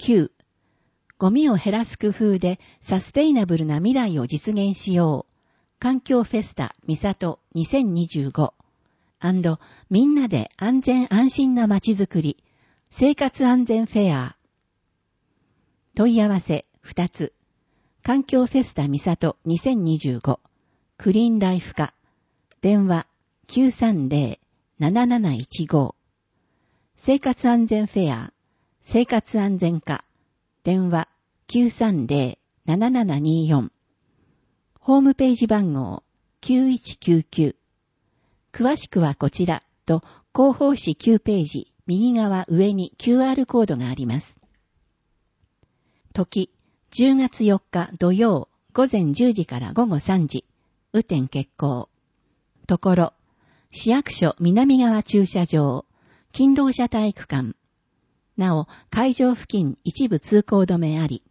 9、ゴミを減らす工夫でサステイナブルな未来を実現しよう。環境フェスタ三郷2025。みんなで安全安心な街づくり。生活安全フェア。問い合わせ2つ。環境フェスタ三郷2025。クリーンライフ課。電話 930-7715。生活安全フェア。生活安全課。電話 930-7724。ホームページ番号9199。詳しくはこちらと広報誌9ページ右側上に QR コードがあります。時、10月4日土曜午前10時から午後3時。雨天決行。ところ、市役所南側駐車場、勤労者体育館。なお、会場付近一部通行止めあり。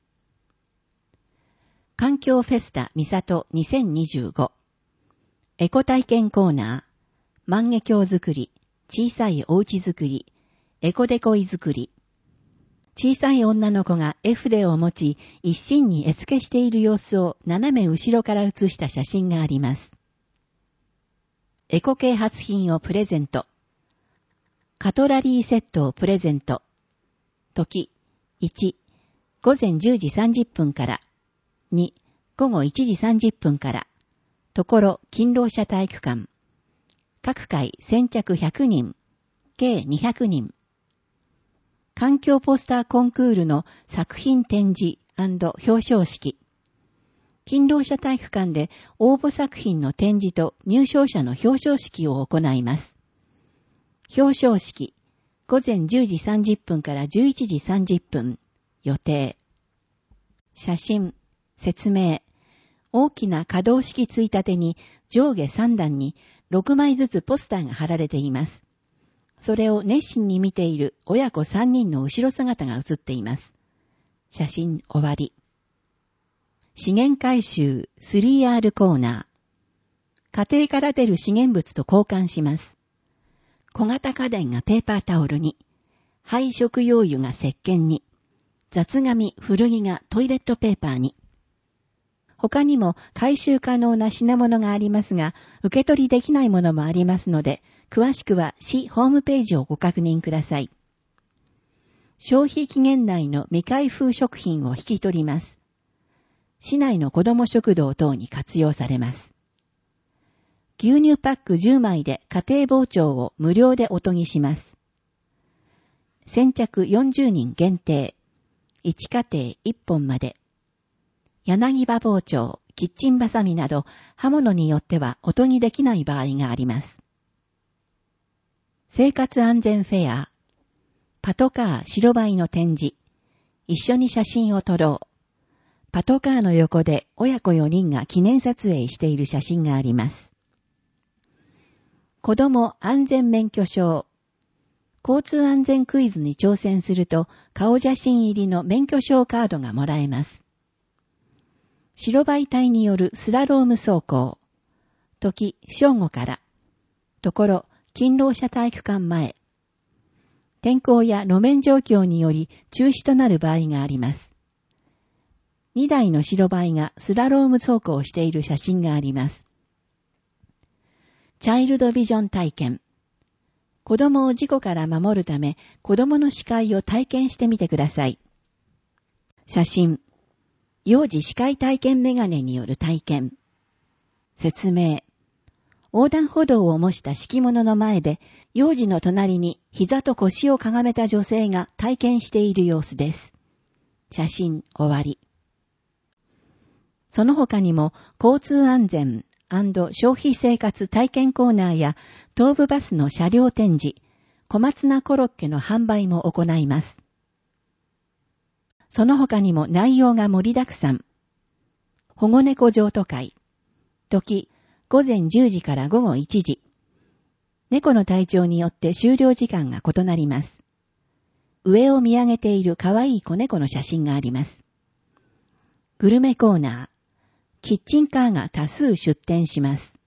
環境フェスタ三郷2025。エコ体験コーナー。万華鏡作り。小さいおうち作り。エコデコイ作り。小さい女の子が絵筆を持ち、一心に絵付けしている様子を斜め後ろから写した写真があります。エコ啓発品をプレゼント。カトラリーセットをプレゼント。時、1、午前10時30分から。2、午後1時30分から。ところ、勤労者体育館。各回先着100人。計200人。環境ポスターコンクールの作品展示&表彰式。勤労者体育館で応募作品の展示と入賞者の表彰式を行います。表彰式。午前10時30分から11時30分。予定。写真。説明。大きな可動式ついたてに上下3段に6枚ずつポスターが貼られています。それを熱心に見ている親子3人の後ろ姿が写っています。写真終わり。資源回収 3R コーナー。家庭から出る資源物と交換します。小型家電がペーパータオルに、廃食用油が石鹸に、雑紙、古着がトイレットペーパーに。他にも回収可能な品物がありますが、受け取りできないものもありますので、詳しくは市ホームページをご確認ください。消費期限内の未開封食品を引き取ります。市内の子ども食堂等に活用されます。牛乳パック10枚で家庭包丁を無料でお研ぎします。先着40人限定。1家庭1本まで。柳葉包丁、キッチンバサミなど刃物によってはお研ぎできない場合があります。生活安全フェア。パトカー白バイの展示。一緒に写真を撮ろう。パトカーの横で親子4人が記念撮影している写真があります。子供安全免許証。交通安全クイズに挑戦すると顔写真入りの免許証カードがもらえます。白バイ隊によるスラローム走行。時、正午から。ところ、勤労者体育館前。天候や路面状況により中止となる場合があります。2台の白バイがスラローム走行をしている写真があります。チャイルドビジョン体験。子供を事故から守るため、子供の視界を体験してみてください。写真。幼児視界体験メガネによる体験。説明。横断歩道を模した敷物の前で、幼児の隣に膝と腰をかがめた女性が体験している様子です。写真終わり。その他にも、交通安全&消費生活体験コーナーや、東武バスの車両展示、小松菜コロッケの販売も行います。その他にも内容が盛りだくさん。保護猫譲渡会。時、午前10時から午後1時。猫の体調によって終了時間が異なります。上を見上げている可愛い子猫の写真があります。グルメコーナー。キッチンカーが多数出店します。